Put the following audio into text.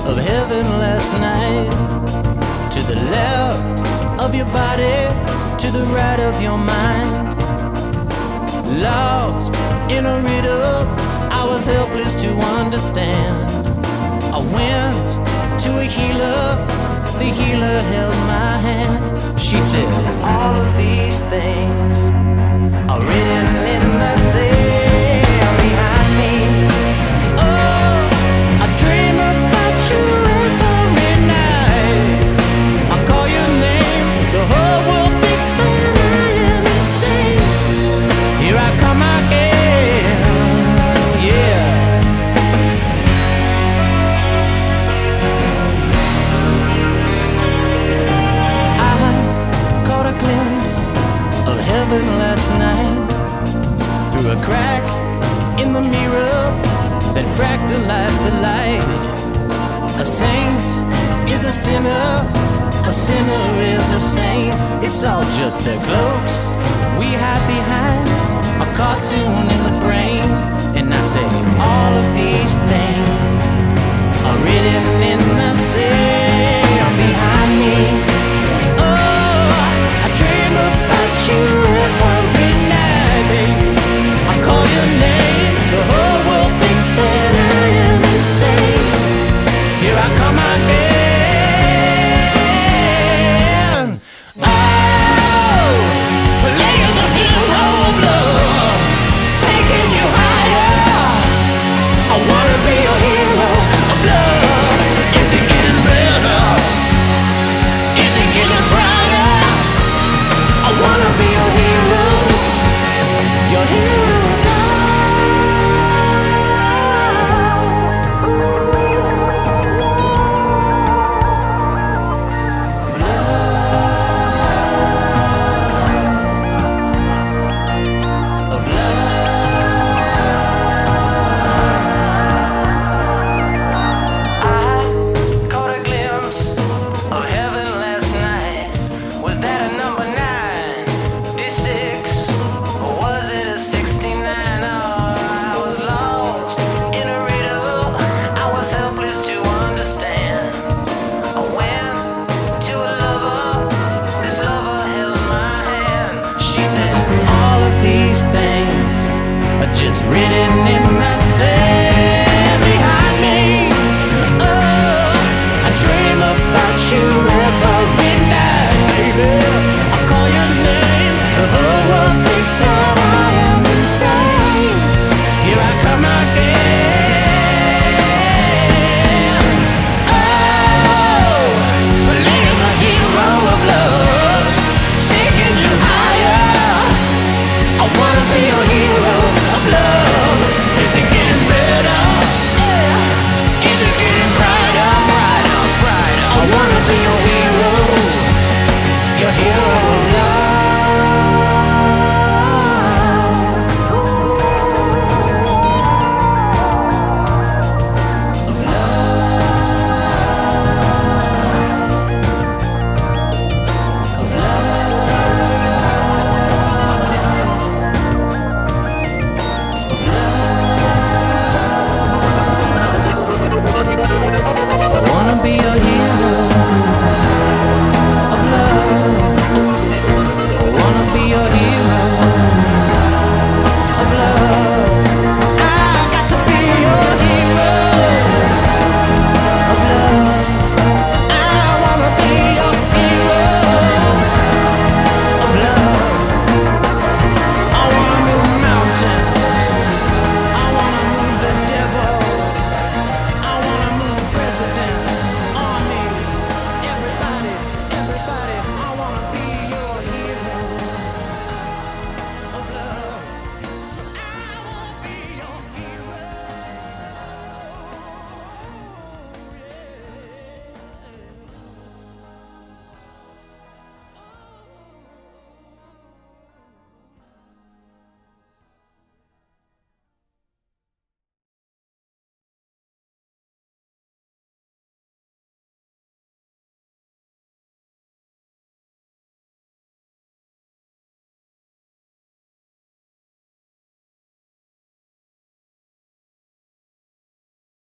of heaven last night. To the left of your body, to the right of your mind. Lost in a riddle I was helpless to understand. I went to a healer, the healer held my hand. She said, all of these things are written in the sand behind me. Oh, I dream about you every night. I call your name, the whole world thinks that I am insane. Here I come again, yeah. Of heaven last night, through a crack in the mirror that fractalized the light. A saint is a sinner is a saint. It's all just their cloaks we hide behind a cartoon in the brain. And I say, all of these things are written in the sand behind me. You every night, baby. I call your name, the whole world thinks that I am insane. Here I come again. Oh, playing the hero of love, taking you higher. I wanna be your hero of love. Is it getting better? Is it getting brighter? I wanna be your hero, your hero of just written in my sand.